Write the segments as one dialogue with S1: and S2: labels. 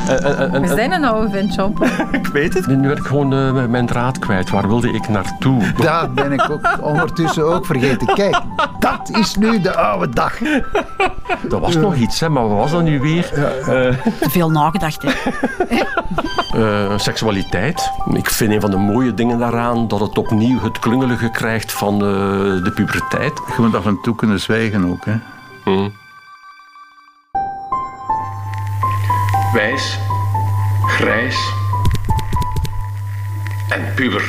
S1: We zijn een oude vent, Jean-Paul.
S2: Ik weet het. Nu werd ik gewoon mijn draad kwijt. Waar wilde ik naartoe?
S3: Dat ben ik ook ondertussen ook vergeten. Kijk, dat is nu de oude dag.
S2: Dat was nog iets, hè, maar wat was dat nu weer?
S4: Te veel nagedacht, hè.
S2: Seksualiteit. Ik vind een van de mooie dingen daaraan dat het opnieuw het klungelige krijgt van de puberteit.
S3: Je moet af en toe kunnen zwijgen ook, hè.
S2: Wijs, grijs en puber.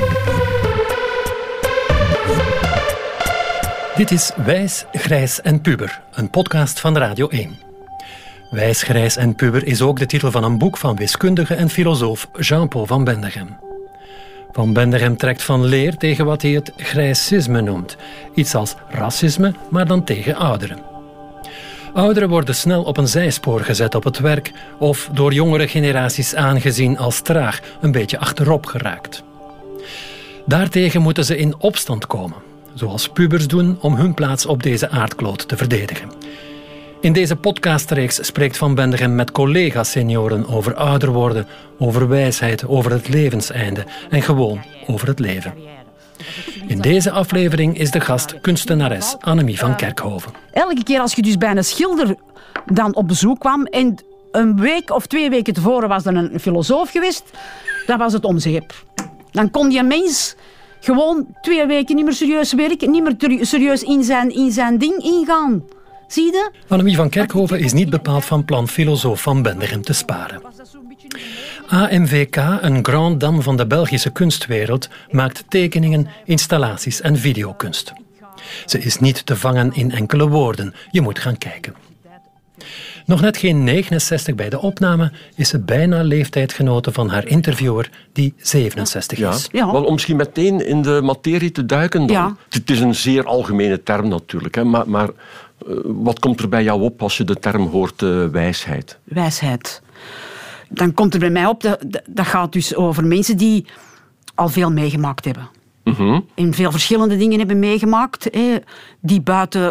S5: Dit is Wijs, Grijs en Puber, een podcast van Radio 1. Wijs, Grijs en Puber is ook de titel van een boek van wiskundige en filosoof Jean-Paul van Bendegem. Van Bendegem trekt van leer tegen wat hij het grijsisme noemt. Iets als racisme, maar dan tegen ouderen. Ouderen worden snel op een zijspoor gezet op het werk of door jongere generaties aangezien als traag, een beetje achterop geraakt. Daartegen moeten ze in opstand komen, zoals pubers doen om hun plaats op deze aardkloot te verdedigen. In deze podcastreeks spreekt Van Bendegem met collega-senioren over ouder worden, over wijsheid, over het levenseinde en gewoon over het leven. In deze aflevering is de gast kunstenares Annemie van Kerkhoven.
S4: Elke keer als je dus bij een schilder dan op bezoek kwam en een week of 2 weken tevoren was er een filosoof geweest, dan was het om zeep. Dan kon die mens gewoon 2 weken niet meer serieus werken, niet meer serieus in zijn ding ingaan. Zie je?
S5: Annemie van Kerkhoven is niet bepaald van plan filosoof Van Bendegem te sparen. AMVK, een grand dame van de Belgische kunstwereld, maakt tekeningen, installaties en videokunst. Ze is niet te vangen in enkele woorden. Je moet gaan kijken. Nog net geen 69 bij de opname is ze bijna leeftijdgenote van haar interviewer, die 67 is.
S4: Ja.
S2: Wel, om misschien meteen in de materie te duiken dan.
S4: Ja.
S2: Het is een zeer algemene term natuurlijk, hè, maar wat komt er bij jou op als je de term hoort wijsheid?
S4: Wijsheid. Dan komt er bij mij op, dat gaat dus over mensen die al veel meegemaakt hebben. En veel verschillende dingen hebben meegemaakt, die buiten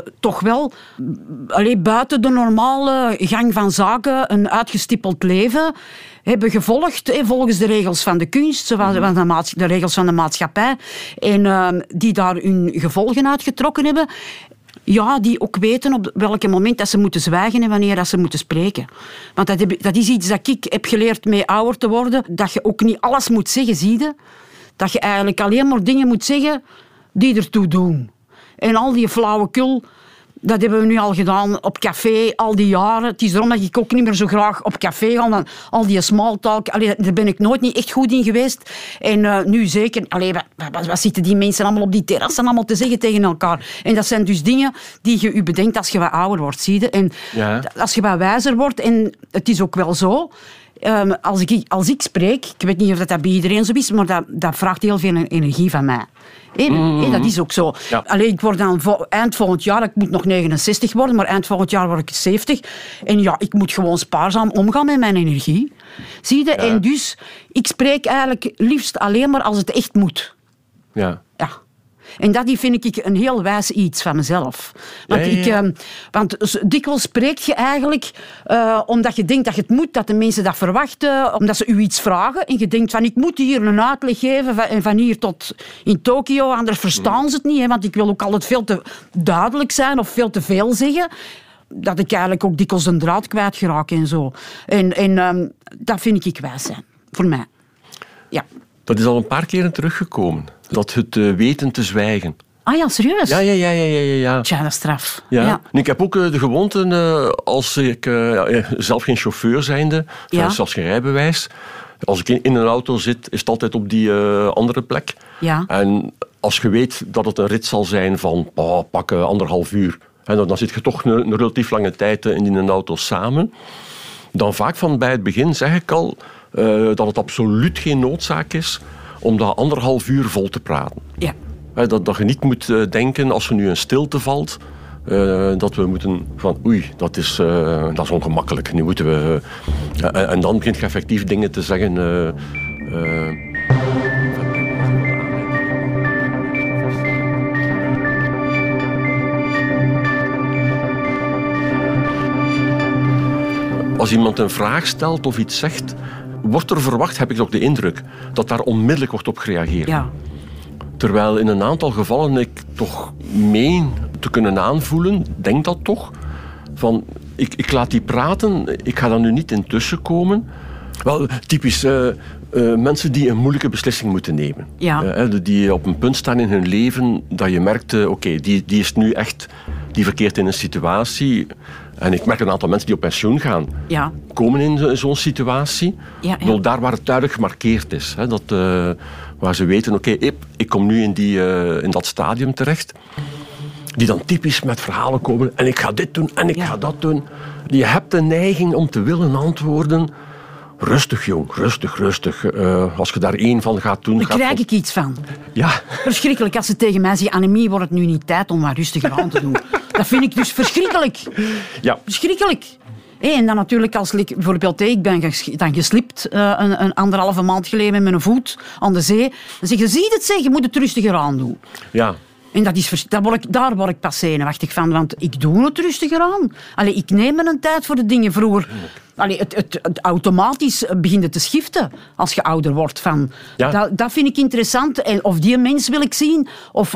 S4: de normale gang van zaken een uitgestippeld leven hebben gevolgd, volgens de regels van de kunst, de regels van de maatschappij, en die daar hun gevolgen uitgetrokken hebben. Ja, die ook weten op welk moment dat ze moeten zwijgen en wanneer dat ze moeten spreken. Want dat is iets dat ik heb geleerd mee ouder te worden, dat je ook niet alles moet zeggen, zie je? Dat je eigenlijk alleen maar dingen moet zeggen die ertoe doen. En al die flauwekul, dat hebben we nu al gedaan op café, al die jaren. Het is daarom dat ik ook niet meer zo graag op café ga. Dan al die small talk, daar ben ik nooit niet echt goed in geweest. En nu zeker, wat zitten die mensen allemaal op die terrassen allemaal te zeggen tegen elkaar? En dat zijn dus dingen die je bedenkt als je wat ouder wordt, zie je? En als je wat wijzer wordt, en het is ook wel zo. Als ik spreek, ik weet niet of dat bij iedereen zo is, maar dat vraagt heel veel energie van mij. Dat is ook zo.
S2: Ja.
S4: Ik word dan eind volgend jaar, ik moet nog 69 worden, maar eind volgend jaar word ik 70. En ja, ik moet gewoon spaarzaam omgaan met mijn energie. Zie je? Ja. En dus, ik spreek eigenlijk liefst alleen maar als het echt moet.
S2: Ja.
S4: Ja. En dat vind ik een heel wijs iets van mezelf. Want dikwijls spreek je eigenlijk omdat je denkt dat je het moet, dat de mensen dat verwachten, omdat ze u iets vragen. En je denkt van, ik moet hier een uitleg geven van hier tot in Tokio, anders verstaan ze het niet. Want ik wil ook altijd veel te duidelijk zijn of veel te veel zeggen. Dat ik eigenlijk ook dikwijls een draad kwijt geraak en zo. En dat vind ik wijs zijn, voor mij. Ja.
S2: Dat is al een paar keren teruggekomen. Dat het weten te zwijgen.
S4: Ah ja, serieus?
S2: Ja.
S4: Tja, dat is straf.
S2: Ja. En ik heb ook de gewoonte, als ik zelf geen chauffeur zijnde, zelfs geen rijbewijs, als ik in een auto zit, is het altijd op die andere plek.
S4: Ja.
S2: En als je weet dat het een rit zal zijn van pak 1,5 uur, en dan zit je toch een relatief lange tijd in een auto samen, dan vaak van bij het begin zeg ik al dat het absoluut geen noodzaak is om dat 1,5 uur vol te praten.
S4: Ja.
S2: Dat je niet moet denken, als er nu een stilte valt, dat we moeten van dat is ongemakkelijk. Nu moeten we... en dan begint je effectief dingen te zeggen... Als iemand een vraag stelt of iets zegt, wordt er verwacht, heb ik toch de indruk, dat daar onmiddellijk wordt op gereageerd.
S4: Ja.
S2: Terwijl in een aantal gevallen ik toch meen te kunnen aanvoelen, denk dat toch, van ik laat die praten, ik ga daar nu niet intussen komen. Wel, typisch mensen die een moeilijke beslissing moeten nemen.
S4: Ja.
S2: Die op een punt staan in hun leven dat je merkt, oké, die is nu echt, die verkeert in een situatie. En ik merk een aantal mensen die op pensioen gaan, komen in zo'n situatie.
S4: Ja.
S2: Bedoel, daar waar het duidelijk gemarkeerd is. Hè, waar ze weten, oké, ik kom nu in dat stadium terecht. Die dan typisch met verhalen komen. En ik ga dit doen en ik ga dat doen. Je hebt de neiging om te willen antwoorden. Rustig, jong. Rustig. Als je daar één van gaat doen...
S4: Daar krijg ik iets van.
S2: Ja.
S4: Verschrikkelijk als ze tegen mij zeggen, Annemie, wordt het nu niet tijd om wat rustiger aan te doen. Dat vind ik dus verschrikkelijk.
S2: Ja.
S4: Verschrikkelijk. En dan natuurlijk, als bijvoorbeeld ik ben dan geslipt een 1,5 maand geleden met mijn voet aan de zee. Dan zeg je, zie het zeg, je moet het rustiger aan doen.
S2: Ja.
S4: En daar word ik pas zenuwachtig van, want ik doe het rustiger aan. Ik neem me een tijd voor de dingen. Vroeger, het automatisch begint het te schiften als je ouder wordt. Dat vind ik interessant. En of die mens wil ik zien,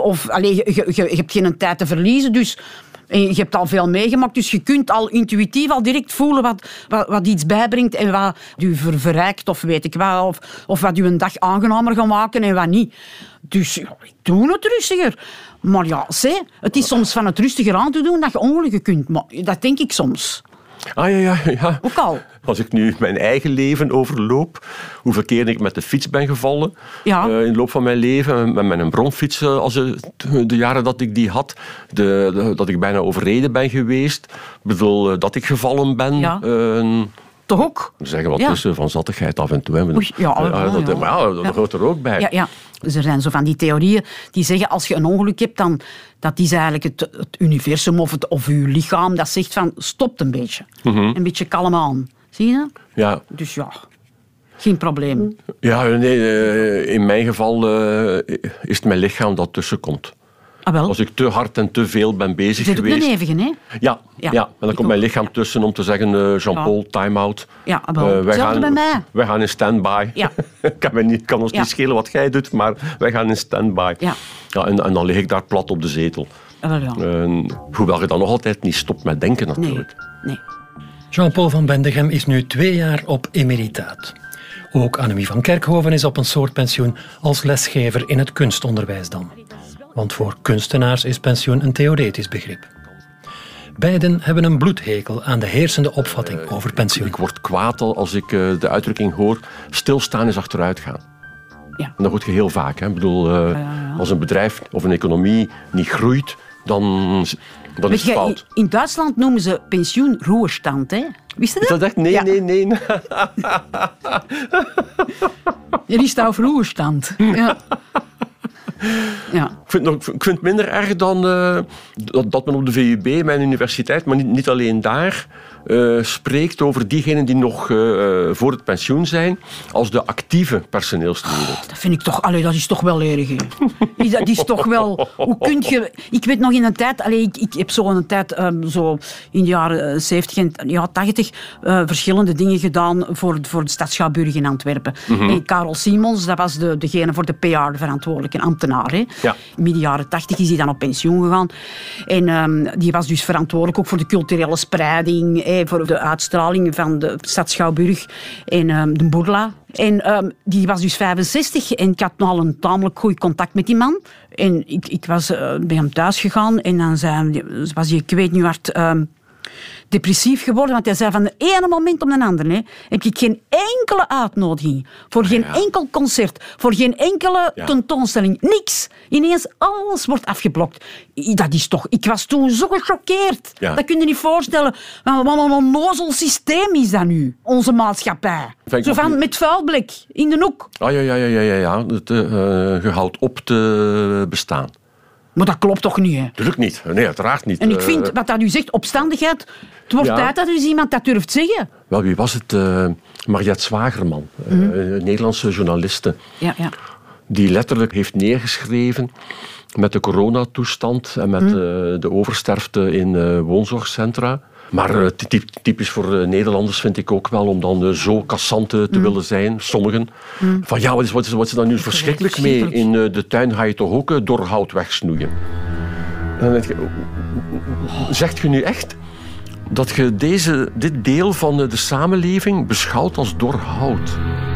S4: je hebt geen tijd te verliezen, dus... En je hebt al veel meegemaakt, dus je kunt al intuïtief al direct voelen wat iets bijbrengt en wat je verrijkt of weet ik wat, of wat je een dag aangenamer gaat maken en wat niet. Dus ik doe het rustiger. Maar ja, het is soms van het rustiger aan te doen dat je ongelukken kunt. Dat denk ik soms.
S2: Ja.
S4: Ook al.
S2: Als ik nu mijn eigen leven overloop, hoeveel keer ik met de fiets ben gevallen in de loop van mijn leven, met een bromfiets, de jaren dat ik die had, dat ik bijna overreden ben geweest, ik bedoel, dat ik gevallen ben.
S4: Ja. Toch ook?
S2: We zeggen wat tussen van zattigheid af en toe. Hè. Dat hoort er ook bij.
S4: Ja. Dus er zijn zo van die theorieën die zeggen als je een ongeluk hebt, dan dat is eigenlijk het universum of je lichaam dat zegt van stop een beetje. Een beetje kalm aan. Zie je dat?
S2: Ja.
S4: Dus ja, geen probleem.
S2: Ja, nee, in mijn geval is het mijn lichaam dat tussenkomt.
S4: Ah, wel.
S2: Als ik te hard en te veel ben bezig
S4: geweest...
S2: geweest...
S4: Je zit op de nevigen, hè?
S2: Ja. En dan komt mijn lichaam tussen om te zeggen, Jean-Paul, time-out.
S4: Ja, wel. Hetzelfde bij mij.
S2: Wij gaan in stand-by.
S4: Ja.
S2: kan ons niet schelen wat jij doet, maar wij gaan in stand-by.
S4: Ja.
S2: En dan lig ik daar plat op de zetel.
S4: Wel, ja.
S2: Hoewel je dan nog altijd niet stopt met denken, natuurlijk.
S4: Nee.
S5: Jean-Paul van Bendegem is nu 2 jaar op emeritaat. Ook Annemie van Kerkhoven is op een soort pensioen als lesgever in het kunstonderwijs dan. Want voor kunstenaars is pensioen een theoretisch begrip. Beiden hebben een bloedhekel aan de heersende opvatting over pensioen.
S2: Ik word kwaad als ik de uitdrukking hoor, stilstaan is achteruit gaan.
S4: Ja.
S2: En dat hoort je heel vaak. Hè. Ik bedoel, als een bedrijf of een economie niet groeit, dan is het fout.
S4: In Duitsland noemen ze pensioen roerstand, hè? Wist je dat?
S2: Is dat echt? Nee.
S4: Er is daar roerstand. Ja. Ja.
S2: Ik vind het minder erg dan dat men op de VUB, mijn universiteit, maar niet alleen daar, spreekt over diegenen die nog voor het pensioen zijn, als de actieve personeelsleden.
S4: Dat vind ik toch, dat is toch wel erg. Dat is toch wel, hoe kun je... Ik weet nog in een tijd, ik heb zo een tijd, zo in de jaren 70 en 80, verschillende dingen gedaan voor de stad Schouwburg in Antwerpen. En Karel Simons, dat was degene voor de PR verantwoordelijk, een ambtenaar. Hè.
S2: Ja.
S4: Midden jaren 80 is hij dan op pensioen gegaan. En die was dus verantwoordelijk ook voor de culturele spreiding, voor de uitstraling van de stad Schouwburg en de Bourla. En die was dus 65 en ik had al een tamelijk goed contact met die man. En ik was bij hem thuis gegaan en dan was hij, ik weet niet hard, depressief geworden. Want hij zei van de ene moment op de andere heb ik geen enkele uitnodiging voor geen enkel concert, voor geen enkele tentoonstelling, niks. Ineens alles wordt afgeblokt. Dat is toch... Ik was toen zo gechoqueerd. Ja. Dat kun je niet voorstellen. Wat een onnozel systeem is dat nu, onze maatschappij. Zo van met vuilblik in de hoek.
S2: Ja. Je houdt op te bestaan.
S4: Maar dat klopt toch niet, hè?
S2: Natuurlijk niet. Nee, uiteraard niet.
S4: En ik vind, wat dat u zegt, opstandigheid, het wordt tijd dat er eens iemand dat durft zeggen.
S2: Wel, wie was het? Mariette Zwagerman, een Nederlandse journaliste.
S4: Ja.
S2: Die letterlijk heeft neergeschreven met de coronatoestand en met de oversterfte in woonzorgcentra, Maar typisch voor Nederlanders vind ik ook wel om dan zo kassant te willen zijn, sommigen. Van ja, wat is er dan nu verschrikkelijk mee? In de tuin ga je toch ook doorhout wegsnoeien? En dan denk je, zegt je nu echt dat je dit deel van de samenleving beschouwt als doorhout?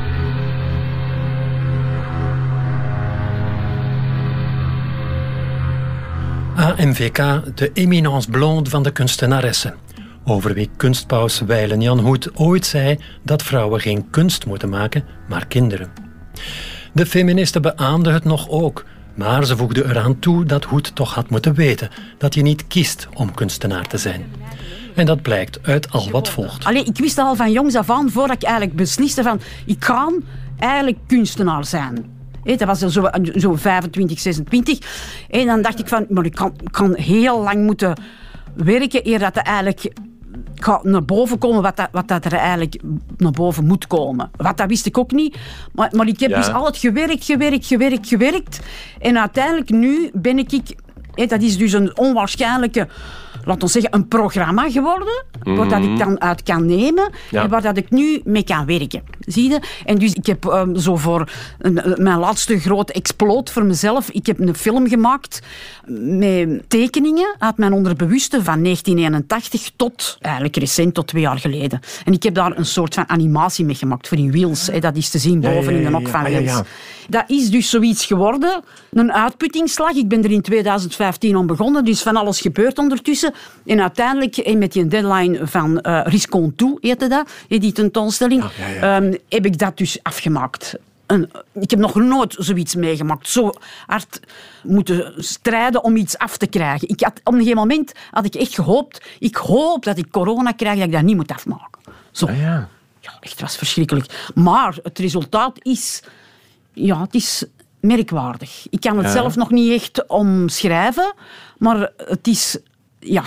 S5: AMVK, de éminence blonde van de kunstenaressen. Over wie kunstpaus wijlen Jan Hoet ooit zei dat vrouwen geen kunst moeten maken, maar kinderen. De feministen beaamden het nog ook, maar ze voegden eraan toe dat Hoet toch had moeten weten dat je niet kiest om kunstenaar te zijn. En dat blijkt uit al wat volgt.
S4: Allee, ik wist al van jongs af aan, voordat ik eigenlijk besliste van ik ga eigenlijk kunstenaar zijn. Dat was zo 25, 26. En dan dacht ik van, maar ik kan heel lang moeten werken eer dat er eigenlijk naar boven komen wat dat er eigenlijk naar boven moet komen. Wat dat wist ik ook niet. Maar ik heb dus altijd gewerkt. En uiteindelijk nu ben ik... Dat is dus een onwaarschijnlijke... Laten we zeggen, een programma geworden, waar dat ik dan uit kan nemen en waar dat ik nu mee kan werken. Zie je? En dus ik heb zo voor mijn laatste grote exploot voor mezelf, ik heb een film gemaakt met tekeningen uit mijn onderbewuste van 1981 tot eigenlijk recent, tot 2 jaar geleden. En ik heb daar een soort van animatie mee gemaakt voor in Wheels. Dat is te zien boven in de nok van Wheels. Dat is dus zoiets geworden, een uitputtingsslag. Ik ben er in 2015 aan begonnen, dus van alles gebeurt ondertussen. En uiteindelijk, met die deadline van Riscon Toe, heette dat, die tentoonstelling, heb ik dat dus afgemaakt. Ik heb nog nooit zoiets meegemaakt. Zo hard moeten strijden om iets af te krijgen. Op een gegeven moment had ik echt gehoopt, ik hoop dat ik corona krijg, dat ik dat niet moet afmaken. Zo. Ja, echt, het was verschrikkelijk. Maar het resultaat is... Ja, het is merkwaardig. Ik kan het zelf nog niet echt omschrijven, maar het is... Ja.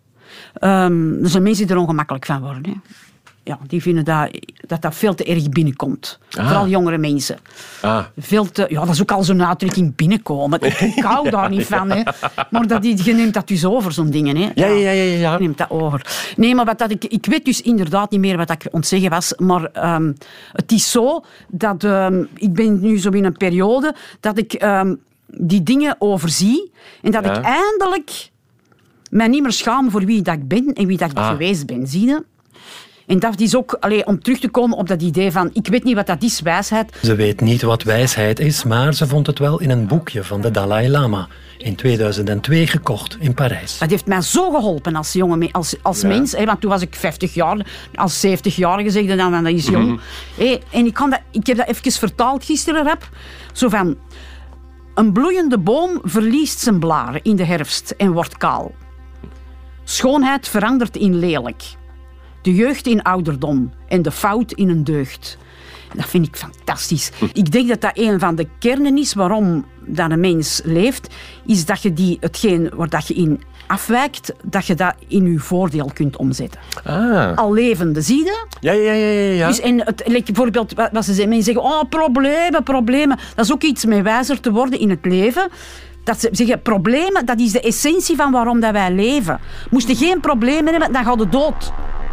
S4: Er zijn mensen die er ongemakkelijk van worden. Hè. Ja, die vinden dat veel te erg binnenkomt. Vooral jongere mensen. Dat is ook al zo'n uitdrukking, binnenkomen. Ik hou daar niet van. Hè. Maar je neemt dat dus over, zo'n dingen. Hè. Ja. Je neemt dat over. Nee, maar ik weet dus inderdaad niet meer wat ik ontzeggen was. Maar het is zo dat ik ben nu zo in een periode dat ik die dingen overzie. En dat ik eindelijk mij niet meer schaam voor wie dat ik ben en wie dat ik geweest ben. Zie je? En dat is ook, om terug te komen op dat idee van, ik weet niet wat dat is, wijsheid.
S5: Ze weet niet wat wijsheid is, maar ze vond het wel in een boekje van de Dalai Lama. In 2002 gekocht in Parijs.
S4: Dat heeft mij zo geholpen als jongen, als mens. Want toen was ik 50 jaar, als 70-jarige zegde dan, dat is jong. En ik heb dat even vertaald gisteren, rap. Zo van, een bloeiende boom verliest zijn blaren in de herfst en wordt kaal. Schoonheid verandert in lelijk. De jeugd in ouderdom en de fout in een deugd. Dat vind ik fantastisch. Ik denk dat dat een van de kernen is waarom dat een mens leeft, is dat je hetgeen waar dat je in afwijkt, dat je dat in je voordeel kunt omzetten. Al levende, zie je?
S2: Ja.
S4: Dus bijvoorbeeld, wat ze zeggen, mensen zeggen, problemen. Dat is ook iets met wijzer te worden in het leven. Dat ze zeggen, problemen, dat is de essentie van waarom dat wij leven. Moest je geen problemen hebben, dan ga je dood.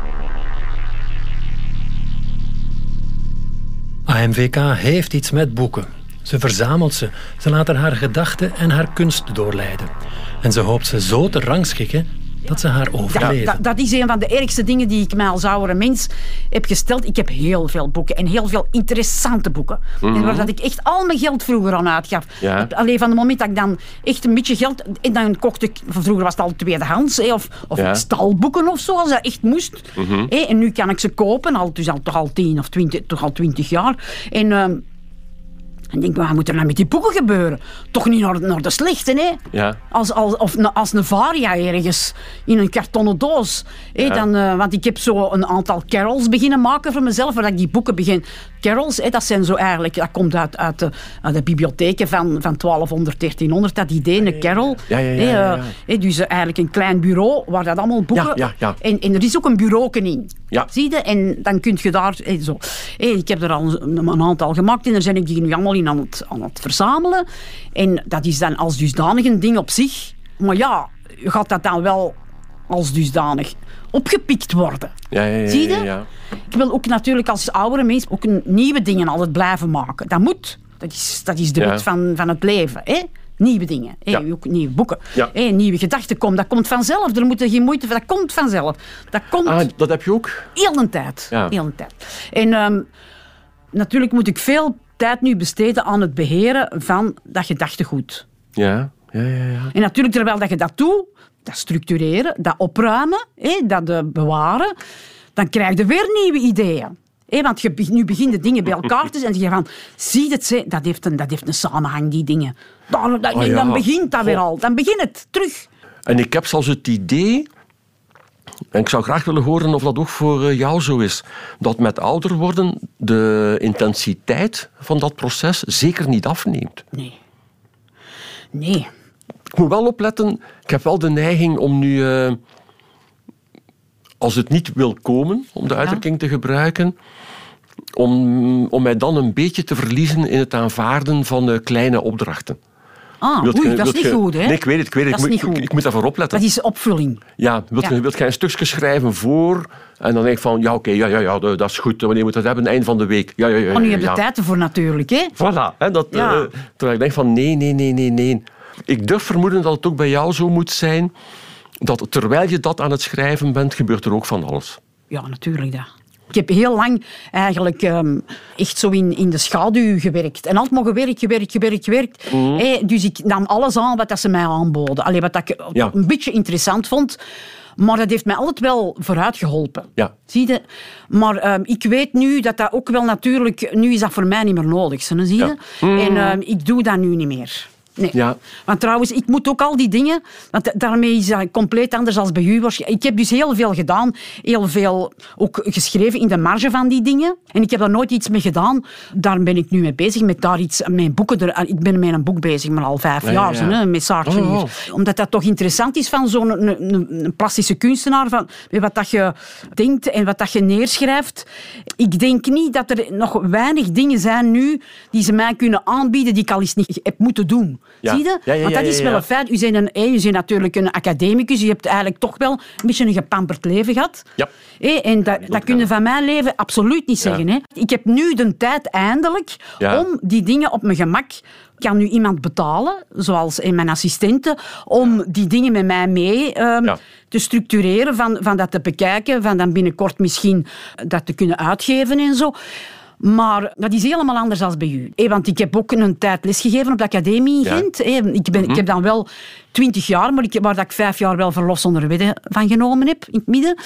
S5: AMVK heeft iets met boeken. Ze verzamelt ze, ze laat er haar gedachten en haar kunst doorleiden. En ze hoopt ze zo te rangschikken dat ze haar overleven.
S4: Dat is een van de ergste dingen die ik mij als oudere mens heb gesteld. Ik heb heel veel boeken en heel veel interessante boeken. En waar dat ik echt al mijn geld vroeger aan uitgaf. Ja. Alleen van het moment dat ik dan echt een beetje geld... En dan kocht ik... Vroeger was het al tweedehands, of stalboeken of zo, als dat echt moest. En nu kan ik ze kopen, dus toch al 10 of 20 jaar. En ik denk, wat moet er nou met die boeken gebeuren? Toch niet naar de slechte, hè? Ja. Als een varia ergens in een kartonnen doos. Want ik heb zo een aantal carols beginnen maken voor mezelf, waar ik die boeken begin. Carols, dat zijn zo eigenlijk, dat komt uit de bibliotheken van 1200, 1300, dat idee, een carol. Dus eigenlijk een klein bureau waar dat allemaal boeken... En er is ook een bureau in. Ja. Zie je? En dan kun je daar... Zo. Ik heb er al een aantal gemaakt en daar ben ik die nu allemaal in aan het verzamelen. En dat is dan als dusdanig een ding op zich. Maar ja, gaat dat dan wel als dusdanig opgepikt worden.
S2: Ja.
S4: Zie je?
S2: Ja.
S4: Ik wil ook natuurlijk als oudere mens ook nieuwe dingen altijd blijven maken. Dat moet. Dat is de wet van het leven. Hè? Nieuwe dingen. Hè? Ook nieuwe boeken.
S2: Ja.
S4: Hè? Nieuwe gedachten. Dat komt vanzelf. Daar moet je geen moeite voor. Dat komt vanzelf. Dat komt
S2: Dat heb je ook?
S4: heel de tijd.
S2: Ja.
S4: Heel de tijd. En natuurlijk moet ik veel tijd nu besteden aan het beheren van dat gedachtegoed.
S2: Ja.
S4: En natuurlijk, terwijl dat je dat doet, dat structureren, dat opruimen, dat bewaren, dan krijg je weer nieuwe ideeën. Want nu beginnen dingen bij elkaar te zijn en je van, zie het, dat heeft een samenhang, die dingen. Dan begint dat weer al. Dan begint het terug.
S2: En ik heb zelfs het idee, en ik zou graag willen horen of dat ook voor jou zo is, dat met ouder worden de intensiteit van dat proces zeker niet afneemt.
S4: Nee.
S2: Ik moet wel opletten, ik heb wel de neiging om nu, als het niet wil komen, om de uitdrukking te gebruiken, om mij dan een beetje te verliezen in het aanvaarden van kleine opdrachten.
S4: Dat is niet goed, hè?
S2: Nee, ik weet het. Ik moet daarvoor opletten.
S4: Dat is opvulling.
S2: Ja, wilt jij een stukje schrijven voor? En dan denk ik van, dat is goed. Wanneer moet dat hebben? Eind van de week. Ja.
S4: Maar nu heb je tijd ervoor natuurlijk, hè?
S2: Voilà. Terwijl ik denk van, nee. Ik durf vermoeden dat het ook bij jou zo moet zijn, dat terwijl je dat aan het schrijven bent, gebeurt er ook van alles.
S4: Ja, natuurlijk dat. Ik heb heel lang eigenlijk echt zo in de schaduw gewerkt. En altijd maar gewerkt. Dus ik nam alles aan wat ze mij aanboden. Wat ik een beetje interessant vond. Maar dat heeft mij altijd wel vooruit geholpen.
S2: Ja.
S4: Zie je? Maar ik weet nu dat ook wel natuurlijk... Nu is dat voor mij niet meer nodig. Zie je? En ik doe dat nu niet meer. Nee.
S2: Ja.
S4: Want trouwens, ik moet ook al die dingen... Want daarmee is dat compleet anders dan bij u. Ik heb dus heel veel gedaan. Heel veel ook geschreven in de marge van die dingen. En ik heb daar nooit iets mee gedaan. Daar ben ik nu mee bezig. Met daar iets... Mijn boeken ik ben met een boek bezig, maar al 5 jaar. Zo, met Saartje hier. Omdat dat toch interessant is van zo'n een plastische kunstenaar. Van wat dat je denkt en wat dat je neerschrijft. Ik denk niet dat er nog weinig dingen zijn nu die ze mij kunnen aanbieden die ik al eens niet heb moeten doen.
S2: Ja.
S4: Zie je? Want dat is wel een feit. U bent natuurlijk een academicus. Je hebt eigenlijk toch wel een beetje een gepamperd leven gehad.
S2: Ja.
S4: En dat kun je van mijn leven absoluut niet zeggen. Hè? Ik heb nu de tijd eindelijk om die dingen op mijn gemak... Ik kan nu iemand betalen, zoals mijn assistente, om die dingen met mij mee te structureren, van dat te bekijken, van dan binnenkort misschien dat te kunnen uitgeven en zo. Maar dat is helemaal anders dan bij u. Want ik heb ook een tijd lesgegeven op de academie in Gent. Ik heb dan wel 20 jaar, maar waar ik 5 jaar wel verlof zonder wetten van genomen heb, in het midden.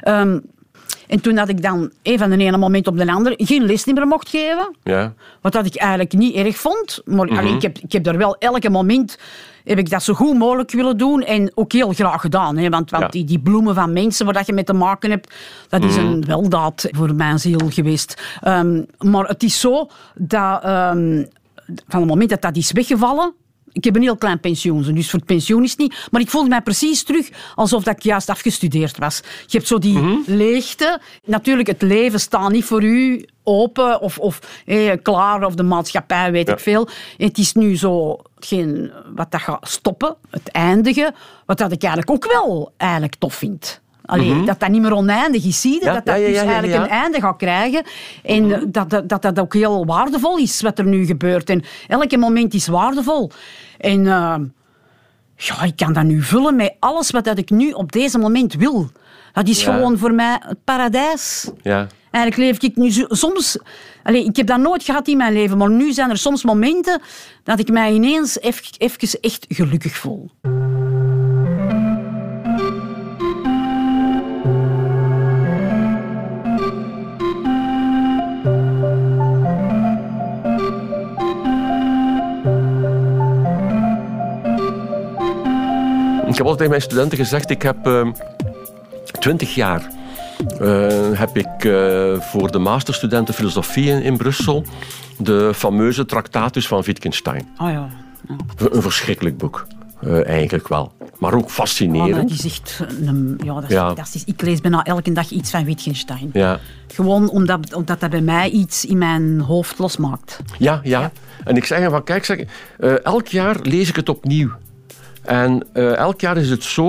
S4: En toen dat ik dan van de ene moment op de andere geen les meer mocht geven. Ja. Wat dat ik eigenlijk niet erg vond. Maar ik heb daar wel elke moment... heb ik dat zo goed mogelijk willen doen en ook heel graag gedaan. Hè? Want die bloemen van mensen waar je mee te maken hebt, dat is een weldaad voor mijn ziel geweest. Maar het is zo dat van het moment dat dat is weggevallen... Ik heb een heel klein pensioen, dus voor het pensioen is het niet. Maar ik voelde mij precies terug alsof dat ik juist afgestudeerd was. Je hebt zo die leegte. Natuurlijk, het leven staat niet voor u open of klaar, of de maatschappij, weet ik veel. En het is nu zo wat dat gaat stoppen, het eindigen, wat dat ik eigenlijk ook wel eigenlijk tof vind. Dat dat niet meer oneindig is, zie je? Dat dus eigenlijk een einde gaat krijgen. En dat ook heel waardevol is, wat er nu gebeurt. En elke moment is waardevol. En ik kan dat nu vullen met alles wat ik nu op deze moment wil. Dat is gewoon voor mij het paradijs. Ja. Eigenlijk leef ik nu soms... ik heb dat nooit gehad in mijn leven, maar nu zijn er soms momenten dat ik mij ineens even echt gelukkig voel.
S2: Ik heb altijd tegen mijn studenten gezegd, ik heb 20 jaar heb ik voor de masterstudenten filosofie in Brussel de fameuze Tractatus van Wittgenstein.
S4: Oh ja.
S2: Een verschrikkelijk boek, eigenlijk wel. Maar ook fascinerend.
S4: Dat is echt fantastisch. Ik lees bijna elke dag iets van Wittgenstein. Ja. Gewoon omdat dat bij mij iets in mijn hoofd losmaakt.
S2: Ja. En ik zeg van, kijk, elk jaar lees ik het opnieuw. En elk jaar is het zo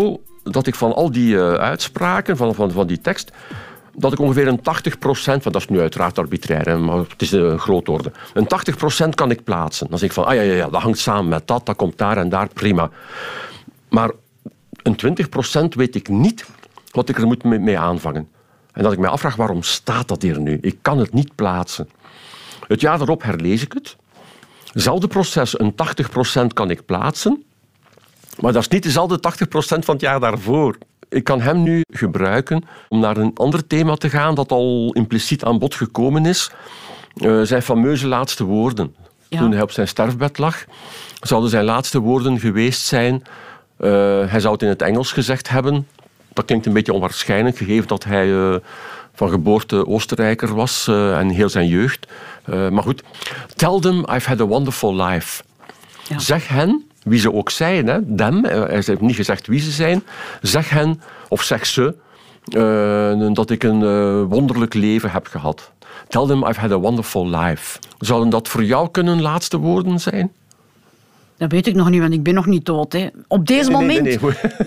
S2: dat ik van al die uitspraken, van die tekst, dat ik ongeveer een 80%, want dat is nu uiteraard arbitrair, hè, maar het is een grootorde, een 80% kan ik plaatsen. Dan zeg ik van, ja, dat hangt samen met dat komt daar en daar, prima. Maar een 20% weet ik niet wat ik er moet mee aanvangen. En dat ik mij afvraag, waarom staat dat hier nu? Ik kan het niet plaatsen. Het jaar daarop herlees ik het. Hetzelfde proces, een 80% kan ik plaatsen, maar dat is niet dezelfde 80% van het jaar daarvoor. Ik kan hem nu gebruiken om naar een ander thema te gaan dat al impliciet aan bod gekomen is. Zijn fameuze laatste woorden. Ja. Toen hij op zijn sterfbed lag, zouden zijn laatste woorden geweest zijn. Hij zou het in het Engels gezegd hebben. Dat klinkt een beetje onwaarschijnlijk, gegeven dat hij van geboorte Oostenrijker was en heel zijn jeugd. Maar goed. Tell them I've had a wonderful life. Ja. Zeg hen, wie ze ook zijn, hè, them, hij heeft niet gezegd wie ze zijn, zeg hen, of zeg ze, dat ik een wonderlijk leven heb gehad. Tell them I've had a wonderful life. Zouden dat voor jou kunnen laatste woorden zijn?
S4: Dat weet ik nog niet, want ik ben nog niet dood. Hè. Op deze moment...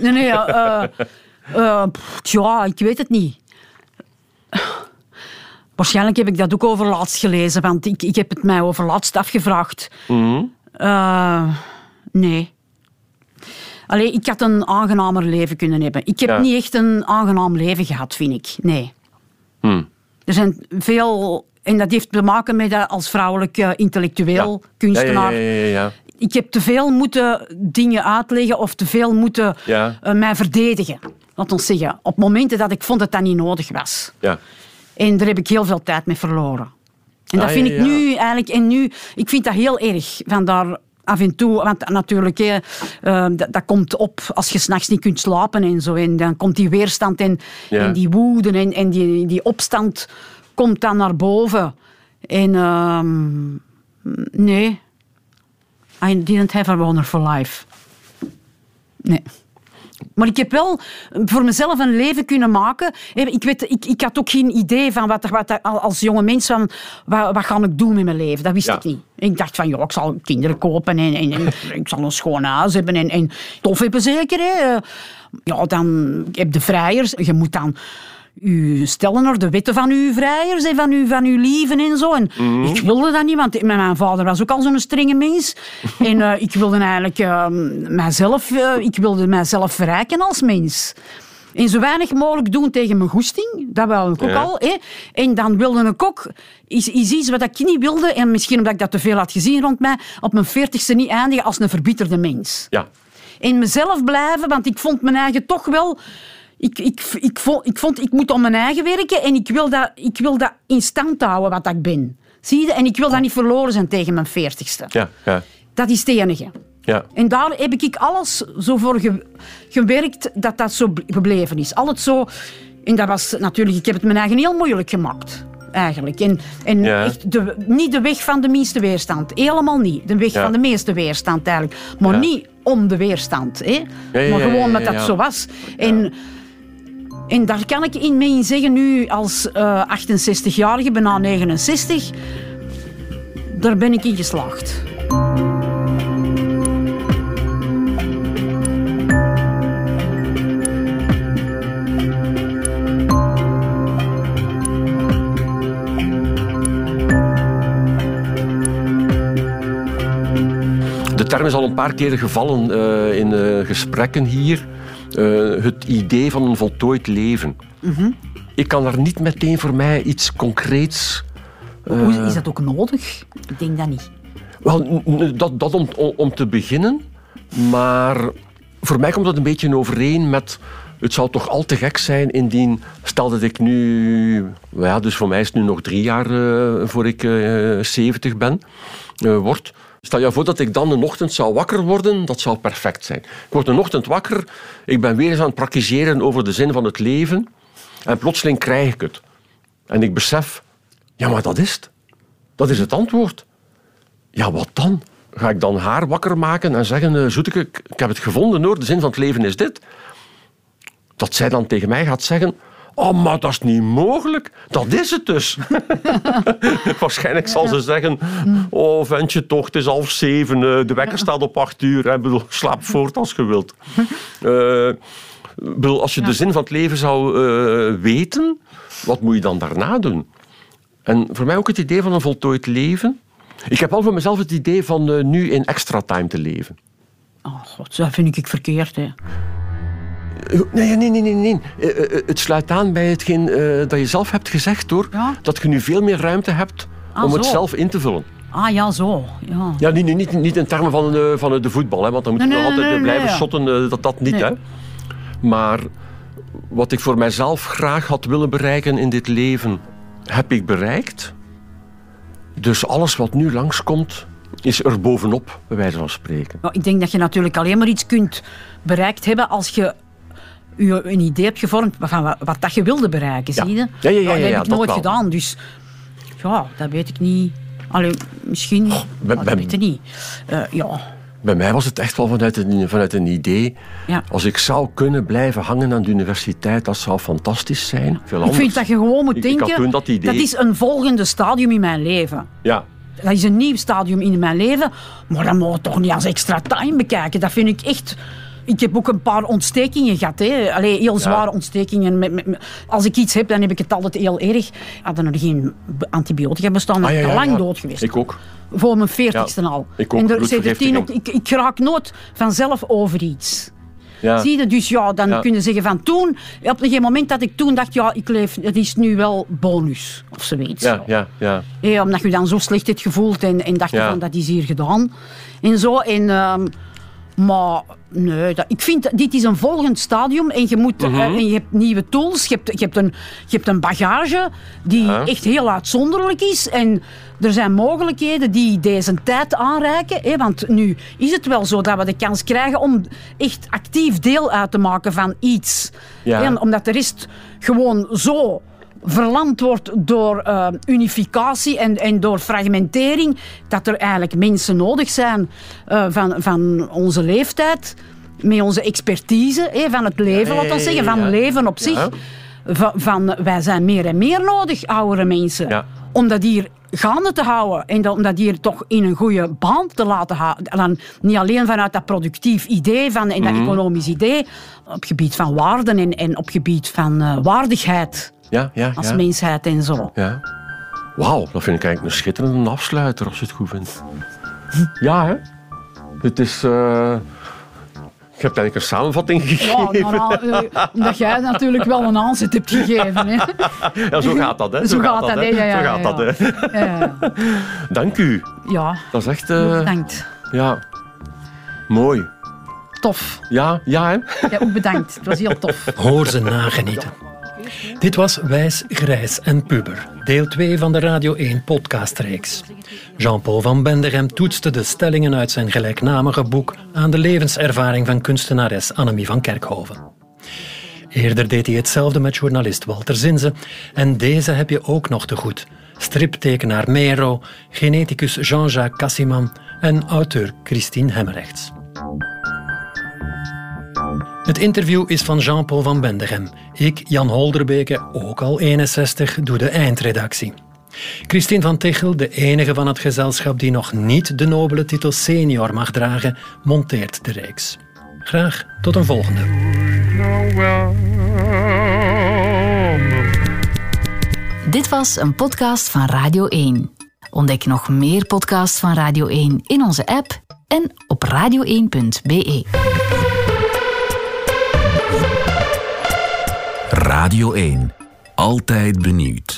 S4: ja, ik weet het niet. Waarschijnlijk heb ik dat ook overlaatst gelezen, want ik heb het mij overlaatst afgevraagd. Mm-hmm. Nee. Allee, ik had een aangenamer leven kunnen hebben. Ik heb niet echt een aangenaam leven gehad, vind ik. Nee. Er zijn veel... En dat heeft te maken met dat als vrouwelijk intellectueel kunstenaar.
S2: Ja.
S4: Ik heb te veel moeten dingen uitleggen of te veel moeten mij verdedigen. Laat ons zeggen. Op momenten dat ik vond dat dat niet nodig was. Ja. En daar heb ik heel veel tijd mee verloren. En dat vind ik nu eigenlijk... En nu, ik vind dat heel erg. Van daar af en toe... Want natuurlijk, dat komt op als je 's nachts niet kunt slapen en zo. En dan komt die weerstand en die woede en die opstand komt dan naar boven. En nee... I didn't have a wonderful life. Nee. Maar ik heb wel voor mezelf een leven kunnen maken. Ik had ook geen idee van wat als jonge mens van wat ga ik doen met mijn leven. Dat wist ik niet. Ik dacht van, ik zal kinderen kopen en ik zal een schoon huis hebben en tof hebben zeker. Hè. Ja, dan heb je vrijers. Je moet dan u stellen naar de wetten van uw vrijers en van uw lieven en zo. En ik wilde dat niet, want mijn vader was ook al zo'n strenge mens. En ik wilde eigenlijk mijzelf verrijken als mens. En zo weinig mogelijk doen tegen mijn goesting. Dat wilde ik ook al. Hè. En dan wilde ik ook iets wat ik niet wilde, en misschien omdat ik dat te veel had gezien rond mij, op mijn 40ste niet eindigen als een verbitterde mens. Ja. En mezelf blijven, want ik vond mijn eigen toch wel... Ik vond, ik moet om mijn eigen werken en ik wil dat in stand houden wat ik ben. Zie je? En ik wil dat niet verloren zijn tegen mijn 40ste. Ja. Dat is het enige. Ja. En daar heb ik alles zo voor gewerkt dat zo gebleven is. Altijd zo... En dat was natuurlijk... Ik heb het mijn eigen heel moeilijk gemaakt. Eigenlijk. En echt niet de weg van de minste weerstand. Helemaal niet. De weg van de meeste weerstand eigenlijk. Maar niet om de weerstand. Hè? Maar gewoon dat dat zo was. En daar kan ik in mee zeggen nu als 68-jarige, bijna 69. Daar ben ik in geslaagd.
S2: De term is al een paar keer gevallen in gesprekken hier. Het idee van een voltooid leven. Mm-hmm. Ik kan daar niet meteen voor mij iets concreets...
S4: Is dat ook nodig? Ik denk dat niet.
S2: Wel, dat om te beginnen. Maar voor mij komt dat een beetje overeen met... Het zou toch al te gek zijn indien... Stel dat ik nu... dus voor mij is het nu nog 3 jaar voor ik 70 ben, word... Stel je voor dat ik dan een ochtend zou wakker worden, dat zou perfect zijn. Ik word een ochtend wakker, ik ben weer eens aan het praktiseren over de zin van het leven en plotseling krijg ik het. En ik besef, ja, maar dat is het. Dat is het antwoord. Ja, wat dan? Ga ik dan haar wakker maken en zeggen, zoeteke, ik heb het gevonden hoor, de zin van het leven is dit. Dat zij dan tegen mij gaat zeggen... Oh, maar dat is niet mogelijk. Dat is het dus. Waarschijnlijk zal ze zeggen... Oh, ventje toch, het is 6:30. De wekker staat op 8:00. Ik bedoel, slaap voort als je wilt. Als je de zin van het leven zou weten, wat moet je dan daarna doen? En voor mij ook het idee van een voltooid leven. Ik heb al voor mezelf het idee van nu in extra time te leven.
S4: Oh god, dat vind ik verkeerd, hè.
S2: Nee. Het sluit aan bij hetgeen dat je zelf hebt gezegd, hoor.
S4: Ja?
S2: Dat je nu veel meer ruimte hebt om het
S4: zo.
S2: zelf in te vullen.
S4: Ah ja, zo. Ja.
S2: Ja, niet in termen van de voetbal, hè, want dan moet je nog altijd blijven shotten, dat niet.
S4: Nee.
S2: Hè. Maar wat ik voor mijzelf graag had willen bereiken in dit leven, heb ik bereikt. Dus alles wat nu langskomt, is er bovenop, bij wijze van spreken.
S4: Nou, ik denk dat je natuurlijk alleen maar iets kunt bereikt hebben als je een idee hebt gevormd van wat dat je wilde bereiken, zie je?
S2: Ja,
S4: dat heb ik
S2: dat
S4: nooit
S2: wel.
S4: gedaan, dus ja, dat weet ik niet. Allee, misschien, dat weet ik niet.
S2: Bij mij was het echt wel vanuit een idee.
S4: Ja.
S2: Als ik zou kunnen blijven hangen aan de universiteit, dat zou fantastisch zijn. Veel
S4: Ik
S2: anders.
S4: vind dat je gewoon moet
S2: Ik
S4: denken,
S2: had toen dat idee.
S4: dat is een volgende stadium in mijn leven.
S2: Ja.
S4: Dat is een nieuw stadium in mijn leven, maar dat moet je toch niet als extra time bekijken. Dat vind ik echt... Ik heb ook een paar ontstekingen gehad. Hè. Allee, heel zware ontstekingen. Als ik iets heb, dan heb ik het altijd heel erg. Hadden er geen antibiotica bestaan, dan ben ik al lang dood geweest.
S2: Ik ook.
S4: Voor mijn 40ste al.
S2: Ik ook,
S4: En
S2: bloedvergiftiging.
S4: ik raak nooit vanzelf over iets.
S2: Ja.
S4: Zie je? Dus dan kun je zeggen van toen, op een gegeven moment dat ik toen dacht, ik leef, het is nu wel bonus. Of zoiets.
S2: Ja.
S4: Omdat je dan zo slecht hebt gevoeld en dacht je van, dat is hier gedaan. En zo. Maar nee, ik vind dit is een volgend stadium en je moet en je hebt nieuwe tools, je hebt een bagage die echt heel uitzonderlijk is en er zijn mogelijkheden die deze tijd aanreiken, hè, want nu is het wel zo dat we de kans krijgen om echt actief deel uit te maken van iets.
S2: Ja.
S4: En omdat de rest gewoon zo verlamd wordt door unificatie en door fragmentering, dat er eigenlijk mensen nodig zijn van onze leeftijd, met onze expertise van het leven, laten we zeggen, van leven op zich. Wij zijn meer en meer nodig, oudere mensen.
S2: Ja.
S4: Om dat hier gaande te houden en om dat hier toch in een goede baan te laten houden. En dan niet alleen vanuit dat productief idee en dat economisch idee, op gebied van waarden en op gebied van waardigheid. Als mensheid en zo.
S2: Ja. Wauw, dat vind ik eigenlijk een schitterende afsluiter, als je het goed vindt. Ja, hè? Het is... Je hebt eigenlijk een samenvatting gegeven.
S4: Omdat jij natuurlijk wel een aanzet hebt gegeven. Hè?
S2: Ja, zo gaat dat, hè?
S4: Zo gaat dat, hè?
S2: Zo gaat dat, hè? Dank u.
S4: Ja.
S2: Dat is echt...
S4: Bedankt.
S2: Ja. Mooi.
S4: Tof.
S2: Ja, hè?
S4: Ja, ook bedankt. Het was heel tof.
S5: Hoor ze nagenieten. Dit was Wijs, Grijs en Puber, deel 2 van de Radio 1 podcastreeks. Jean-Paul van Bendegem toetste de stellingen uit zijn gelijknamige boek aan de levenservaring van kunstenares Annemie van Kerkhoven. Eerder deed hij hetzelfde met journalist Walter Zinze en deze heb je ook nog te goed. Striptekenaar Mero, geneticus Jean-Jacques Cassiman en auteur Christine Hemmerrechts. Het interview is van Jean-Paul van Bendegem. Ik, Jan Holderbeke, ook al 61, doe de eindredactie. Christine van Tichel, de enige van het gezelschap die nog niet de nobele titel senior mag dragen, monteert de reeks. Graag tot een volgende.
S6: Dit was een podcast van Radio 1. Ontdek nog meer podcasts van Radio 1 in onze app en op radio1.be.
S7: Radio 1. Altijd benieuwd.